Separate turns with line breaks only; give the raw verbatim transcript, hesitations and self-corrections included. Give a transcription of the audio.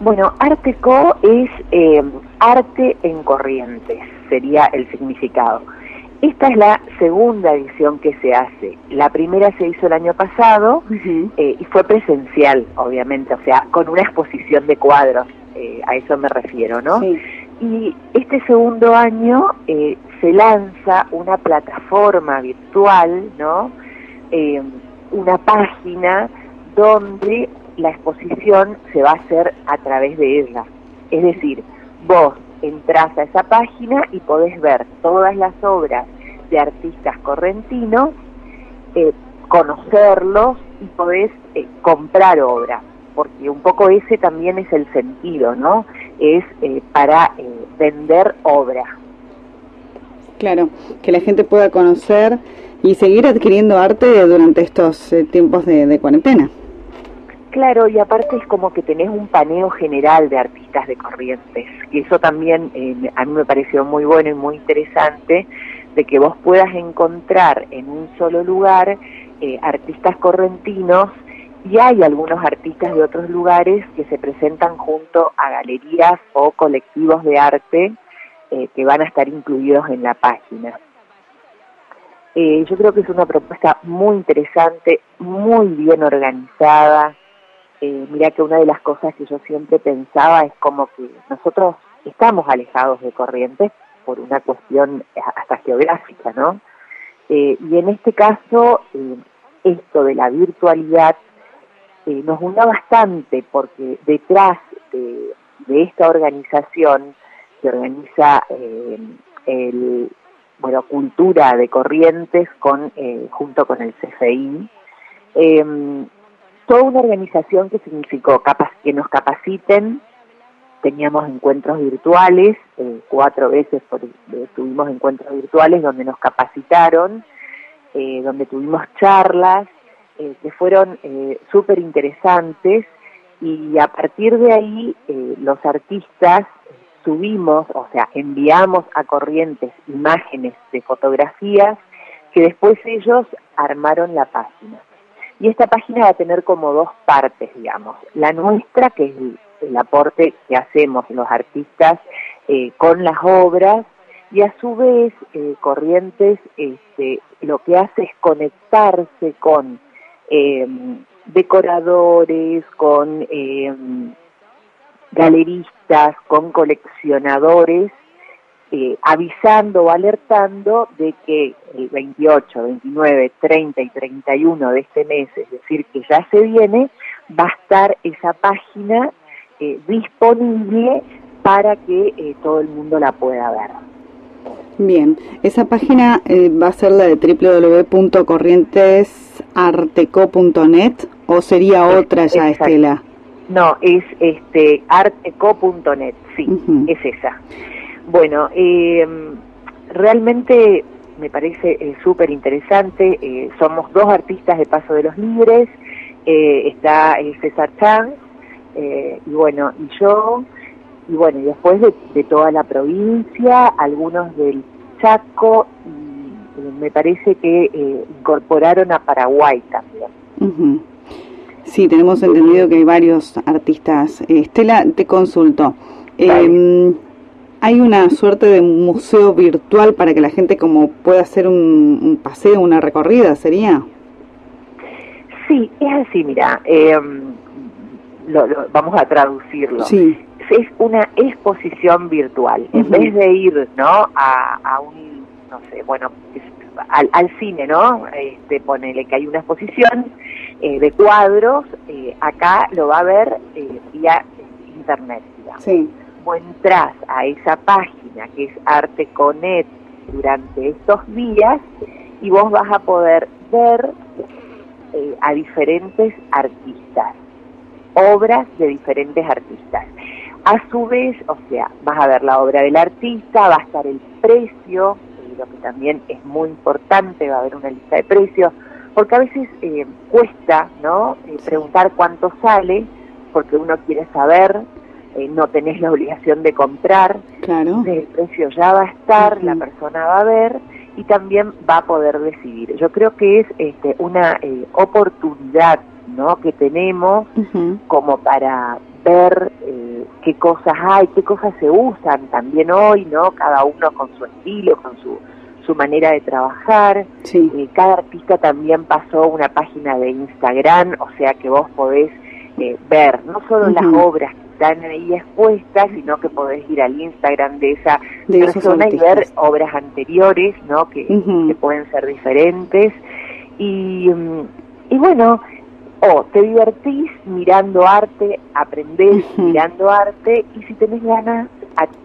Bueno, Arteco es eh, arte en Corrientes, sería el significado. Esta es la segunda edición que se hace. La primera se hizo el año pasado uh-huh. eh, y fue presencial, obviamente, o sea, con una exposición de cuadros, eh, a eso me refiero, ¿no?
Sí.
Y este segundo año eh, se lanza una plataforma virtual, ¿no? Eh, una página donde la exposición se va a hacer a través de ella. Es decir, vos entrás a esa página y podés ver todas las obras de artistas correntinos, eh, conocerlos y podés eh, comprar obras, porque un poco ese también es el sentido, ¿no? Es eh, para eh, vender obra.
Claro, que la gente pueda conocer y seguir adquiriendo arte durante estos eh, tiempos de, de cuarentena.
Claro, y aparte es como que tenés un paneo general de artistas de Corrientes, y eso también eh, a mí me pareció muy bueno y muy interesante, de que vos puedas encontrar en un solo lugar eh, artistas correntinos, y hay algunos artistas de otros lugares que se presentan junto a galerías o colectivos de arte eh, que van a estar incluidos en la página. Eh, yo creo que es una propuesta muy interesante, muy bien organizada. Eh, mira que una de las cosas que yo siempre pensaba es como que nosotros estamos alejados de Corrientes por una cuestión hasta geográfica, ¿no? Eh, y en este caso, eh, esto de la virtualidad eh, nos une bastante, porque detrás de, de esta organización que organiza eh, el, bueno, Cultura de Corrientes con eh, junto con el C F I, eh, toda una organización que significó capac que nos capaciten. Teníamos encuentros virtuales, eh, cuatro veces por, eh, tuvimos encuentros virtuales donde nos capacitaron, eh, donde tuvimos charlas eh, que fueron eh, súper interesantes, y a partir de ahí eh, los artistas subimos, o sea, enviamos a Corrientes imágenes de fotografías que después ellos armaron la página. Y esta página va a tener como dos partes, digamos. La nuestra, que es el, el aporte que hacemos los artistas eh, con las obras, y a su vez eh, Corrientes este, lo que hace es conectarse con eh, decoradores, con eh, galeristas, con coleccionadores, Eh, avisando o alertando de que el veintiocho, veintinueve, treinta y treinta y uno de este mes, es decir, que ya se viene, va a estar esa página eh, disponible para que eh, todo el mundo la pueda ver.
Bien, esa página eh, va a ser la de w w w punto corrientes arteco punto net, o sería otra ya,
Exacto.
Estela.
No, es este arteco punto net, sí, uh-huh. Es esa. Bueno, eh, realmente me parece eh, súper interesante. Eh, somos dos artistas de Paso de los Libres, eh, está eh, César Chang, eh, y bueno, y yo, y bueno, y después de, de toda la provincia, algunos del Chaco, y eh, me parece que eh, incorporaron a Paraguay también.
Uh-huh. Sí, tenemos entendido que hay varios artistas. Eh, Estela, te consulto. Eh, ¿Hay una suerte de museo virtual para que la gente como pueda hacer un, un paseo, una recorrida, sería?
Sí, es así, mira, eh, lo, lo, vamos a traducirlo.
Sí.
Es una exposición virtual. Uh-huh. En vez de ir, ¿no?, a, a un, no sé, bueno, al, al cine, ¿no? Este, ponele que hay una exposición eh, de cuadros, eh, acá lo va a ver eh, vía internet, digamos.
Sí.
Vos entrás a esa página que es Arteconet durante estos días y vos vas a poder ver eh, a diferentes artistas, obras de diferentes artistas. A su vez, o sea, vas a ver la obra del artista, va a estar el precio, eh, lo que también es muy importante, va a haber una lista de precios, porque a veces eh, cuesta, ¿no?, eh, preguntar cuánto sale, porque uno quiere saber. Eh, no tenés la obligación de comprar,
claro.
El precio ya va a estar, uh-huh. La persona va a ver y también va a poder decidir. Yo creo que es este, una eh, oportunidad, ¿no?, que tenemos uh-huh. como para ver eh, qué cosas hay, qué cosas se usan también hoy, ¿no? Cada uno con su estilo, con su, su manera de trabajar.
Sí.
Eh, cada artista también pasó una página de Instagram, o sea que vos podés eh, ver no solo uh-huh. las obras que están ahí expuestas, sino que podés ir al Instagram de esa de persona y ver obras anteriores, ¿no? Que, uh-huh. que pueden ser diferentes. Y, y bueno, o te divertís mirando arte, aprendés uh-huh. mirando arte, y si tenés ganas,